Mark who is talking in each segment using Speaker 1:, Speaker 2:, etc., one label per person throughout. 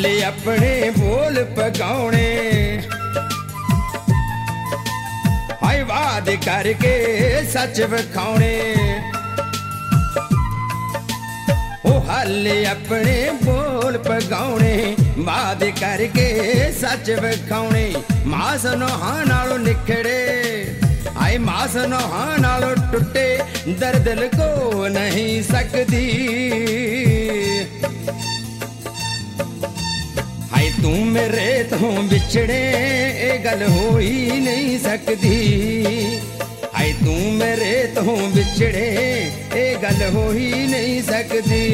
Speaker 1: ਹਾਲੇ ਆਪਣੇ ਬੋਲ ਪਗਾਉਣੇ ਹਾਏ ਵਾਅਦੇ ਕਰਕੇ ਸੱਚ ਵਿਖਾਉਣੇ ਉਹ ਹਾਲੇ ਆਪਣੇ ਬੋਲ ਪਗਾਉਣੇ ਵਾਅਦੇ ਕਰਕੇ ਸੱਚ ਵਿਖਾਉਣੇ ਮਾਸ ਨੋਹਾਂ ਨਾਲੋਂ ਨਿਖੜੇ ਆਏ ਮਾਸ ਨੋਹਾਂ ਨਾਲੋਂ ਟੁੱਟੇ ਦਰਦ ਲੁਕੋ ਨਹੀਂ ਸਕਦੀ ਹਾਏ ਤੂੰ ਮੇਰੇ ਤੋਂ ਵਿਛੜੇ ਇਹ ਗੱਲ ਹੋ ਹੀ ਨਹੀਂ ਸਕਦੀ ਹਾਏ ਤੂੰ ਮੇਰੇ ਤੋਂ ਵਿਛੜੇ ਇਹ ਗੱਲ ਹੋ ਹੀ ਨਹੀਂ ਸਕਦੀ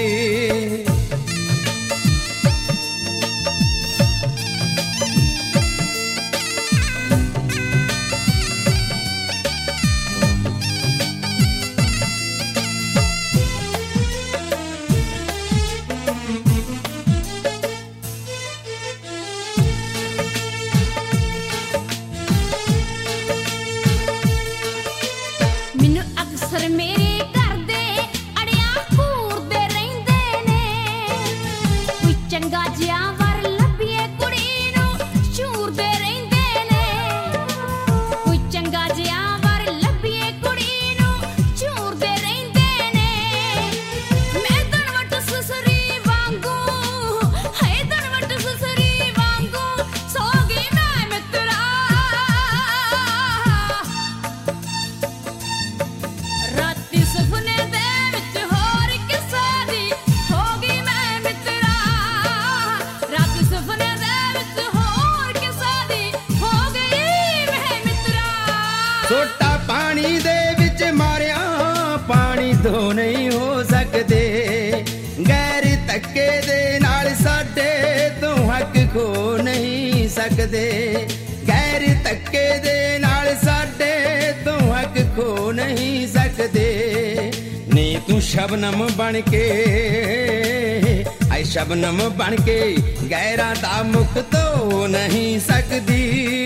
Speaker 2: ਮੇਰੇ ਘਰ ਦੇ ਅੜਿਆ ਘੂਰਦੇ ਰਹਿੰਦੇ ਨੇ ਕੋਈ ਚੰਗਾ ਜਿਹਾ ਵਰ ਲੱਭੀਏ ਕੁੜੀ ਨੂੰ ਝੂਰਦੇ ਰਹਿੰਦੇ ਨੇ ਕੋਈ ਚੰਗਾ ਜਿਹਾ ਵਰ ਲੱਭੀਏ ਕੁੜੀ ਨੂੰ ਝੂਰਦੇ ਰਹਿੰਦੇ ਨੇ ਮੈਂ ਦਣਵਟ ਸੁਸਰੀ ਵਾਂਗੂ ਹਾਏ ਦਣਵਟ ਸੁਸਰੀ ਵਾਂਗੂ ਸੋ ਗਈ ਮੈਂ ਮਿੱਤਰਾ ਸੁਪਨੇ ਦੇ ਵਿੱਚ ਹੋਰ ਕਿਸੇ ਦੀ ਹੋ ਗਈ ਮੈਂ ਮਿੱਤਰਾ ਰਾਤੀ ਸੁਪਨੇ ਦੇ ਵਿੱਚ ਹੋਰ ਕਿਸੇ ਦੀ ਹੋ ਗਈ ਮੈਂ ਮਿੱਤਰਾ
Speaker 1: ਛੋਟਾ ਪਾਣੀ ਦੇ ਵਿੱਚ ਮਾਰਿਆ ਪਾਣੀ ਤੋਂ ਨਹੀਂ ਹੋ ਸਕਦੇ ਗੈਰ ਧੱਕੇ ਦੇ ਨਾਲ ਸਾਡੇ ਤੋਂ ਹੱਕ ਖੋ ਨਹੀਂ ਸਕਦੇ ਗੈਰ ਧੱਕੇ ਦੇ ਨਾਲ ਸਾਡੇ ਤੋਂ ਹੱਕ ਖੋ ਨਹੀਂ ਸਕਦੇ ਨੀ ਤੂੰ ਸ਼ਬਨਮ ਬਣ ਕੇ ਆਈ ਸ਼ਬਨਮ ਬਣ ਕੇ ਗੈਰਾਂ ਦਾ ਮੁਖ ਧੋ ਨਹੀਂ ਸਕਦੀ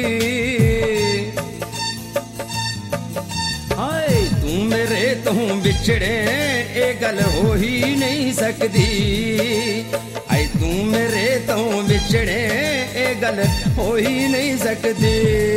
Speaker 1: ਹਾਏ ਤੂੰ ਮੇਰੇ ਤੋਂ ਵਿਛੜੇ ਇਹ ਗੱਲ ਹੋ ਹੀ ਨਹੀਂ ਸਕਦੀ ਹਾਏ ਤੂੰ ਮੇਰੇ ਤੋਂ ਵਿਛੜੇ ਇਹ ਗੱਲ ਹੋ ਹੀ ਨਹੀਂ ਸਕਦੀ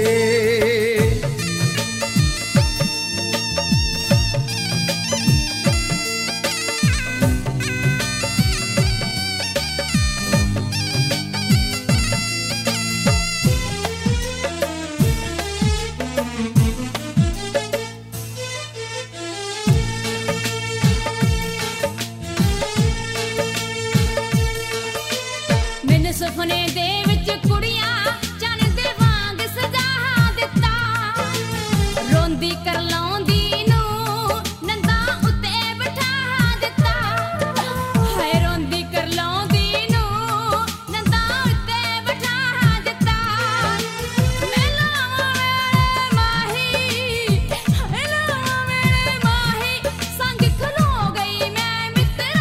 Speaker 2: ਸੁਪਨੇ ਦੇ ਵਿੱਚ ਕੁੜੀਆਂ ਚੰਨ ਦੇ ਵਾਂਗ ਸਜਾ ਦਿੱਤਾ ਰੋਂਦੀ ਕਰ ਲਾਉਂਦੀ ਨੂੰ ਨੰਦਾ ਉੱਤੇ ਬਿਠਾ ਦਿੱਤਾ ਹਾਏ ਰੋਂਦੀ ਕਰ ਲਾਉਂਦੀ ਨੂੰ ਨੰਦਾ ਉੱਤੇ ਬਿਠਾ ਦਿੱਤਾ ਮੈਂ ਲਾਵਾਂ ਮੇਰੇ ਮਾਹੀ ਹਾਏ ਲਾਵਾਂ ਮੇਰੇ ਮਾਹੀ ਸੰਗ ਖਲੋ ਗਈ ਮੈਂ ਮਿੱਤਰਾ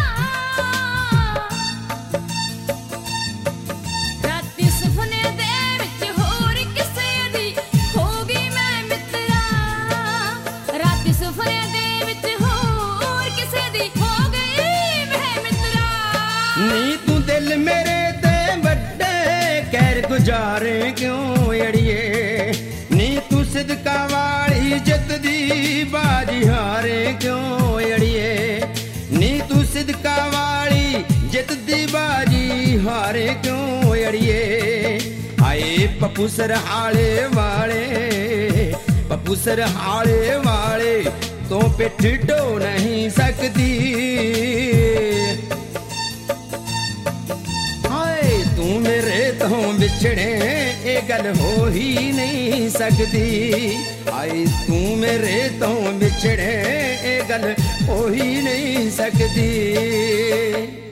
Speaker 2: ਸੁਪਨੇ ਦੇ ਵਿੱਚ ਹੋਰ ਕਿਸੇ ਦੀ ਹੋ ਗਈ ਮੈਂ ਮਿੱਤਰਾ ਰਾਤੀ ਸੁਪਨੇ ਦੇ ਵਿੱਚ ਹੋਰ ਕਿਸੇ ਦੀ ਹੋ ਗਈ ਮੈਂ ਮਿੱਤਰਾ
Speaker 1: ਨੀ ਤੂੰ ਦਿਲ ਮੇਰੇ ਤੇ ਵੱਡੇ ਕਹਿਰ ਗੁਜ਼ਾਰੇ ਕਿਉਂ ਅੜੀਏ ਨੀ ਤੂੰ ਸਿਦਕਾ ਵਾਲੀ ਜਿੱਤ ਦੀ ਬਾਜੀ ਹਾਰੇ ਕਿਉਂ ਅੜੀਏ ਨੀ ਤੂੰ ਸਿਦਕਾ ਵਾਲੀ ਜਿੱਤ ਦੀ ਬਾਜੀ ਹਾਰੇ ਕਿਉਂ ਅੜੀਏ ਹਾਏ ਪੱਪੂ ਸਰਹਾਲੇ ਵਾਲੇ ਤੋਂ ਪਿੱਠ ਢੋ ਨਹੀਂ ਸਕਦੀ ਹਾਏ ਤੂੰ ਮੇਰੇ ਤੋਂ ਵਿਛੜੇ ਇਹ ਗੱਲ ਹੋ ਹੀ ਨਹੀਂ ਸਕਦੀ ਹਾਏ ਤੂੰ ਮੇਰੇ ਤੋਂ ਵਿਛੜੇ ਇਹ ਗੱਲ ਹੋ ਹੀ ਨਹੀਂ ਸਕਦੀ